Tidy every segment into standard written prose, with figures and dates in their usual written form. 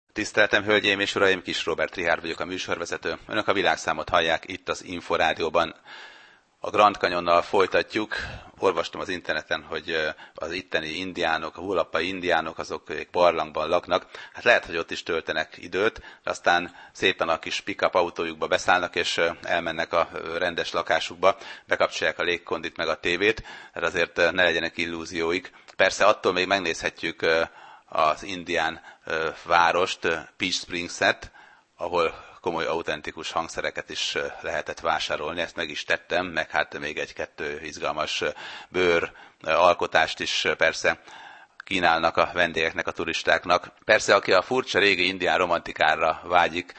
Tiszteltem, hölgyeim és uraim, Kis Róbert Richárd vagyok, a műsorvezető. Önök a világszámot hallják itt az Inforádióban. A Grand Canyonnal folytatjuk. Olvastam az interneten, hogy az itteni indiánok, a hualapai indiánok, azok barlangban laknak. Hát lehet, hogy ott is töltenek időt, aztán szépen a kis pick-up autójukba beszállnak, és elmennek a rendes lakásukba, bekapcsolják a légkondit meg a tévét, hát azért ne legyenek illúzióik. Persze attól még megnézhetjük az indián várost, Peach Springs-et, ahol komoly autentikus hangszereket is lehetett vásárolni, ezt meg is tettem, meg hát még egy-kettő izgalmas bőr alkotást is persze kínálnak a vendégeknek, a turistáknak. Persze, aki a furcsa régi indián romantikára vágyik,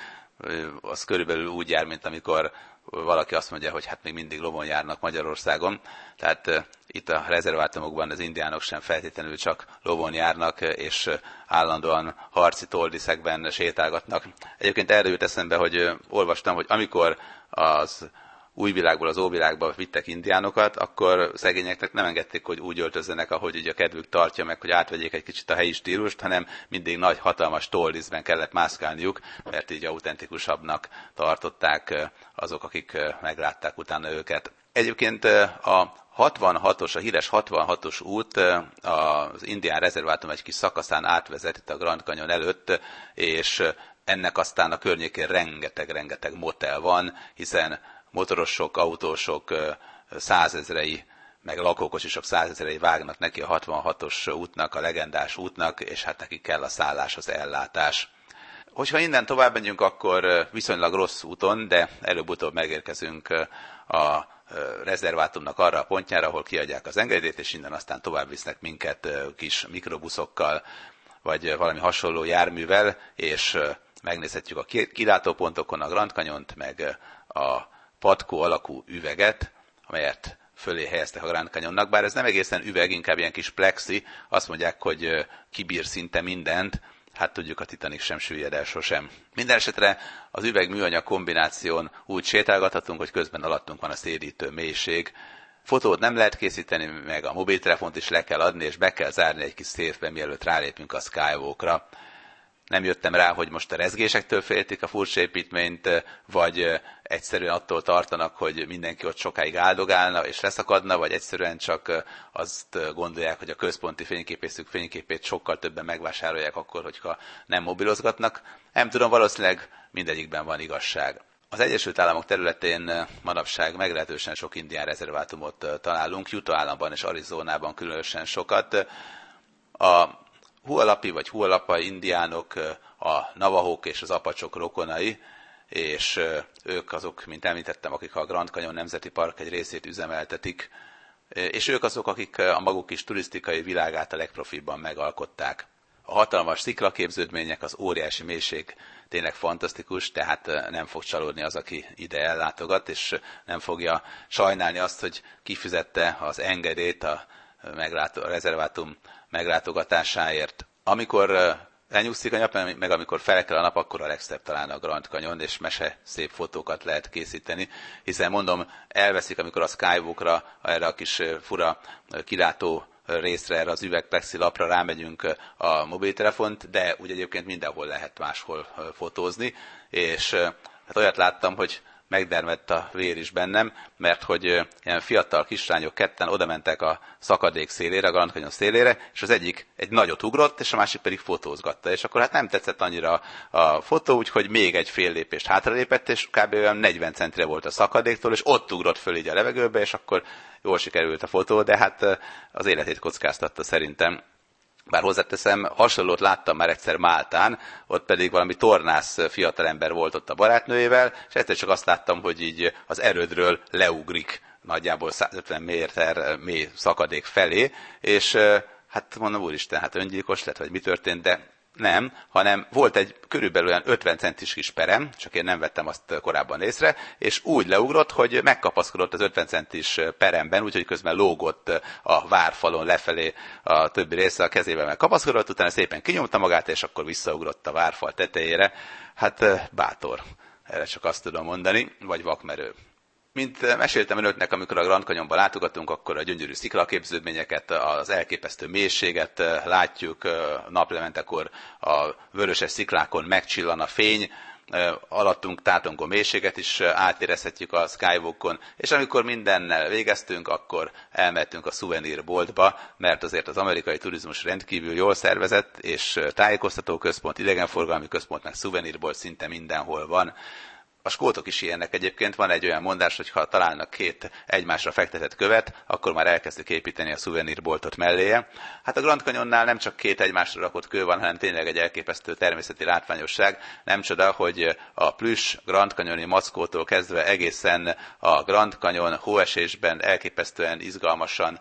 az körülbelül úgy jár, mint amikor valaki azt mondja, hogy hát még mindig lovon járnak Magyarországon. Tehát itt a rezervátumokban az indiánok sem feltétlenül csak lovon járnak, és állandóan harci toldiszekben sétálgatnak. Egyébként erre jut eszembe, hogy olvastam, hogy amikor az új világból az óvilágba vittek indiánokat, akkor szegényeknek nem engedték, hogy úgy öltözzenek, ahogy ugye a kedvük tartja meg, hogy átvegyék egy kicsit a helyi stílust, hanem mindig nagy, hatalmas toldiszben kellett mászkálniuk, mert így autentikusabbnak tartották azok, akik meglátták utána őket. Egyébként a 66-os, a híres 66-os út az indián rezervátum egy kis szakaszán átvezet itt a Grand Canyon előtt, és ennek aztán a környékén rengeteg motel van, hiszen motorosok, autósok százezrei, meg lakókocsisak százezrei vágnak neki a 66-os útnak, a legendás útnak, és hát nekik kell a szállás, az ellátás. Hogyha innen tovább megyünk, akkor viszonylag rossz úton, de előbb-utóbb megérkezünk a rezervátumnak arra a pontjára, ahol kiadják az engedélyt, és innen aztán tovább visznek minket kis mikrobuszokkal, vagy valami hasonló járművel, és megnézhetjük a kilátópontokon a Grand Canyont, meg a patkó alakú üveget, amelyet fölé helyeztek a Grand Canyonnak, bár ez nem egészen üveg, inkább ilyen kis plexi, azt mondják, hogy kibír szinte mindent, hát tudjuk, a Titanic sem süllyed el sosem. Minden esetre az üveg-műanyag kombináción úgy sétálgathatunk, hogy közben alattunk van a szédítő mélység. Fotót nem lehet készíteni, meg a mobiltelefont is le kell adni, és be kell zárni egy kis széfbe, mielőtt rálépünk a Skywalkra. Nem jöttem rá, hogy most a rezgésektől féltik a furcsa építményt, vagy egyszerűen attól tartanak, hogy mindenki ott sokáig áldogálna és leszakadna, vagy egyszerűen csak azt gondolják, hogy a központi fényképészük fényképét sokkal többen megvásárolják akkor, hogyha nem mobilozgatnak. Nem tudom, valószínűleg mindegyikben van igazság. Az Egyesült Államok területén manapság meglehetősen sok indián rezervátumot találunk, Utah államban és Arizonában különösen sokat. A hualapi vagy hualapai indiánok a navahók és az apacsok rokonai, és ők azok, mint említettem, akik a Grand Canyon Nemzeti Park egy részét üzemeltetik, és ők azok, akik a maguk kis turisztikai világát a legprofibban megalkották. A hatalmas sziklaképződmények, az óriási mélység tényleg fantasztikus, tehát nem fog csalódni az, aki ide ellátogat, és nem fogja sajnálni azt, hogy kifizette az engedélyt a rezervátum meglátogatásáért. Amikor elnyugszik a nap, meg amikor felkel a nap, akkor a legszebb talán a Grand Canyon, és mese szép fotókat lehet készíteni, hiszen mondom, elveszik, amikor a Skywalkra, erre a kis fura kilátó részre, erre az üvegplexi lapra rámegyünk a mobiltelefont, de úgy egyébként mindenhol lehet máshol fotózni, és hát olyat láttam, hogy megdermedt a vér is bennem, mert hogy ilyen fiatal kislányok ketten oda mentek a szakadék szélére, a Grand Canyon szélére, és az egyik egy nagyot ugrott, és a másik pedig fotózgatta. És akkor hát nem tetszett annyira a fotó, úgyhogy még egy fél lépést hátralépett, és kb. Olyan 40 centire volt a szakadéktól, és ott ugrott föl így a levegőbe, és akkor jól sikerült a fotó, de hát az életét kockáztatta szerintem. Bár hozzáteszem, hasonlót láttam már egyszer Máltán, ott pedig valami tornász fiatalember volt ott a barátnőjével, és egyszer csak azt láttam, hogy így az erődről leugrik nagyjából 150 méter mély szakadék felé, és hát mondom, úristen, hát öngyilkos lett, vagy mi történt, de nem, hanem volt egy körülbelül olyan 50 centis kis perem, csak én nem vettem azt korábban észre, és úgy leugrott, hogy megkapaszkodott az 50 centis peremben, úgyhogy közben lógott a várfalon lefelé a többi része, a kezével megkapaszkodott, utána szépen kinyomta magát, és akkor visszaugrott a várfal tetejére. Hát bátor, erre csak azt tudom mondani, vagy vakmerő. Mint meséltem önöknek, amikor a Grand Canyonba látogatunk, akkor a gyönyörű sziklaképződményeket, az elképesztő mélységet látjuk, naplementekor a vöröses sziklákon megcsillan a fény, alattunk tátongó mélységet is átérezhetjük a Skywalkon, és amikor mindennel végeztünk, akkor elmentünk a szuvenírboltba, mert azért az amerikai turizmus rendkívül jól szervezett, és tájékoztató központ, idegenforgalmi központ, meg szuvenírbolt szinte mindenhol van. A skótok is ilyenek egyébként, van egy olyan mondás, hogy ha találnak két egymásra fektetett követ, akkor már elkezdik építeni a szuvenírboltot melléje. Hát a Grand Canyonnál nem csak két egymásra rakott kő van, hanem tényleg egy elképesztő természeti látványosság. Nem csoda, hogy a plüss Grand Canyoni mackótól kezdve egészen a Grand Canyon hóesésben elképesztően izgalmasan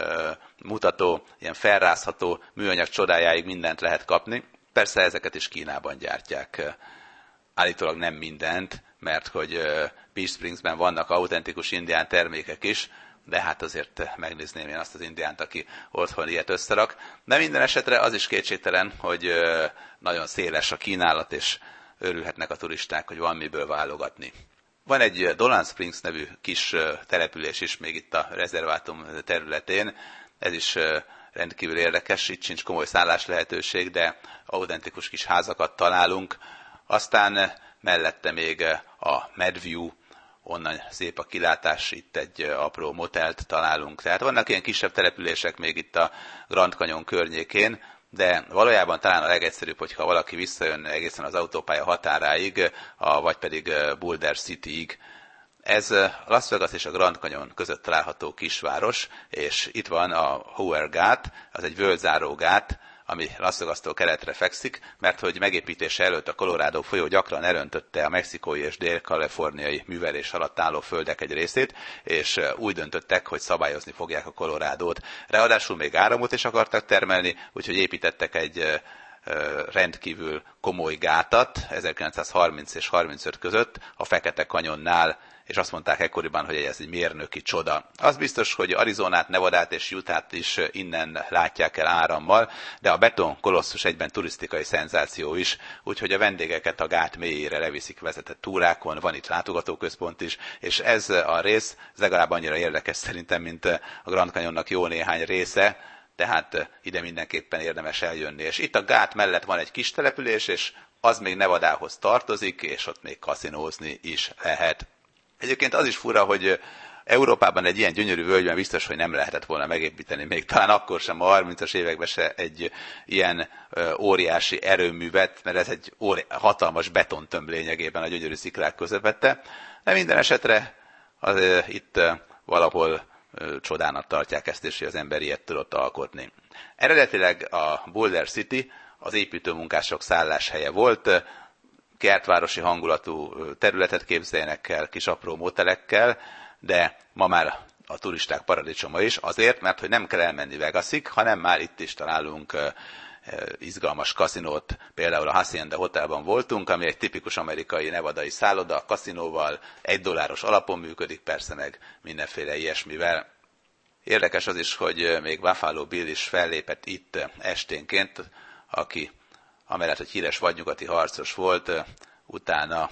mutató, ilyen felrázható műanyag csodájáig mindent lehet kapni. Persze ezeket is Kínában gyártják. Állítólag nem mindent, mert hogy Peach Springsben vannak autentikus indián termékek is, de hát azért megnézném én azt az indiánt, aki otthon ilyet összerak. De minden esetre az is kétségtelen, hogy nagyon széles a kínálat, és örülhetnek a turisták, hogy van miből válogatni. Van egy Dolan Springs nevű kis település is még itt a rezervátum területén, ez is rendkívül érdekes, itt sincs komoly szállás lehetőség, de autentikus kis házakat találunk. Aztán mellette még a Medview, onnan szép a kilátás, itt egy apró motelt találunk. Tehát vannak ilyen kisebb települések még itt a Grand Canyon környékén, de valójában talán a legegyszerűbb, hogyha valaki visszajön egészen az autópálya határáig, vagy pedig Boulder Cityig. Ez Las Vegas és a Grand Canyon között található kisváros, és itt van a Hoover gát, az egy völgyzáró gát, ami Las Vegas-tól keletre fekszik, mert hogy megépítése előtt a Colorado folyó gyakran elöntötte a mexikói és dél-kaliforniai művelés alatt álló földek egy részét, és úgy döntöttek, hogy szabályozni fogják a Colorado-t. Ráadásul még áramot is akartak termelni, úgyhogy építettek egy rendkívül komoly gátat 1930 és 35 között a Fekete Kanyonnál, és azt mondták ekkoriban, hogy ez egy mérnöki csoda. Az biztos, hogy Arizonát, Nevadát és Utah-t is innen látják el árammal, de a beton kolosszus egyben turisztikai szenzáció is, úgyhogy a vendégeket a gát mélyére leviszik vezetett túrákon, van itt látogatóközpont is, és ez a rész legalább annyira érdekes szerintem, mint a Grand Canyonnak jó néhány része, tehát ide mindenképpen érdemes eljönni. És itt a gát mellett van egy kis település, és az még Nevadához tartozik, és ott még kaszinózni is lehet. Egyébként az is fura, hogy Európában egy ilyen gyönyörű völgyben biztos, hogy nem lehetett volna megépíteni, még talán akkor sem a 30-as években se egy ilyen óriási erőművet, mert ez egy hatalmas betontömb lényegében a gyönyörű sziklák közepette. De minden esetre itt valahol csodának tartják ezt, és hogy az ember ilyet tudott alkotni. Eredetileg a Boulder City az építőmunkások szálláshelye volt, kertvárosi hangulatú területet képzeljenek el, kis apró motelekkel, de ma már a turisták paradicsoma is, azért, mert hogy nem kell elmenni Vegasig, hanem már itt is találunk izgalmas kaszinót. Például a Hacienda Hotelban voltunk, ami egy tipikus amerikai nevadai szálloda, kaszinóval, $1 alapon működik, persze meg mindenféle ilyesmivel. Érdekes az is, hogy még Buffalo Bill is fellépett itt esténként, aki amellett, hogy híres vadnyugati harcos volt, utána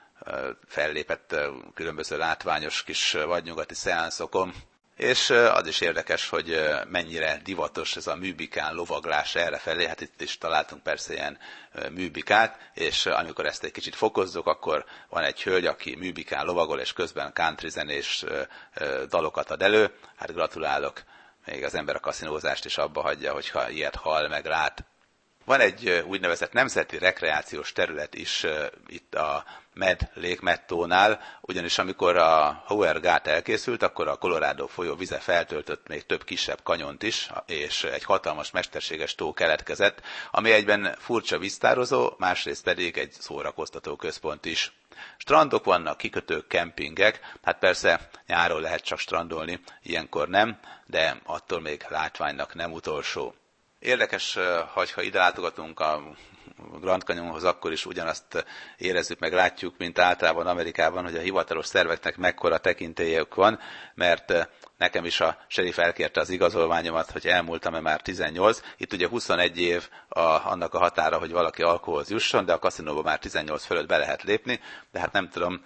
fellépett különböző látványos kis vadnyugati szeánszokon. És az is érdekes, hogy mennyire divatos ez a műbikán lovaglás errefelé, hát itt is találtunk persze ilyen műbikát, és amikor ezt egy kicsit fokozzuk, akkor van egy hölgy, aki műbikán lovagol, és közben country zenés dalokat ad elő. Hát gratulálok, még az ember a kaszinózást is abba hagyja, hogyha ilyet hall meg lát. Van egy úgynevezett nemzeti rekreációs terület is itt a Lake Mettónál, ugyanis amikor a Hoover gát elkészült, akkor a Colorado folyó vize feltöltött még több kisebb kanyont is, és egy hatalmas mesterséges tó keletkezett, ami egyben furcsa víztározó, másrészt pedig egy szórakoztató központ is. Strandok vannak, kikötők, kempingek, hát persze nyáron lehet csak strandolni, ilyenkor nem, de attól még látványnak nem utolsó. Érdekes, ha ide látogatunk a Grand Canyonhoz, akkor is ugyanazt érezzük meg, látjuk, mint általában Amerikában, hogy a hivatalos szerveknek mekkora tekintélyük van, mert nekem is a sheriff elkérte az igazolványomat, hogy elmúltam-e már 18. Itt ugye 21 év annak a határa, hogy valaki alkoholhoz jusson, de a kaszinóba már 18 fölött be lehet lépni, de hát nem tudom,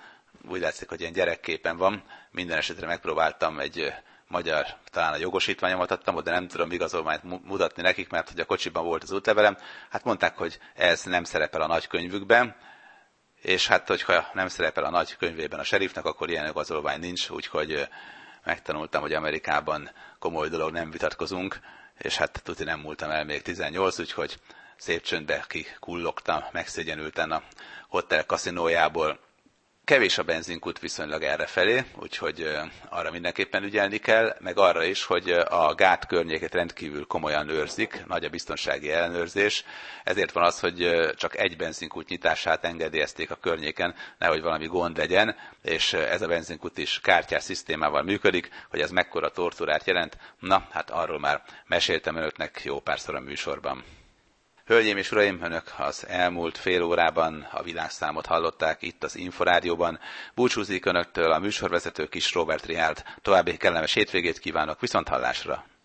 úgy látszik, hogy ilyen gyerekképen van. Minden esetre megpróbáltam egy magyar, talán a jogosítványomat adtam, de nem tudom igazolványt mutatni nekik, mert hogy a kocsiban volt az útlevelem. Hát mondták, hogy ez nem szerepel a nagykönyvükben, és hát, hogyha nem szerepel a nagykönyvében a serifnek, akkor ilyen igazolvány nincs, úgyhogy megtanultam, hogy Amerikában komoly dolog, nem vitatkozunk, és hát tuti nem múltam el még 18, úgyhogy szép csöndbe kikullogtam, megszégyenülten a hotel kaszinójából. Kevés a benzinkút viszonylag errefelé, úgyhogy arra mindenképpen ügyelni kell, meg arra is, hogy a gát környéket rendkívül komolyan őrzik, nagy a biztonsági ellenőrzés, ezért van az, hogy csak egy benzinkút nyitását engedélyezték a környéken, nehogy valami gond legyen, és ez a benzinkút is kártyás szisztémával működik, hogy ez mekkora tortúrát jelent. Na, hát arról már meséltem önöknek jó párszor a műsorban. Hölgyeim és uraim, önök az elmúlt fél órában a világszámot hallották itt az Inforádióban. Búcsúzik önöktől a műsorvezető Kis Róbert Richárd. További kellemes hétvégét kívánok, viszonthallásra!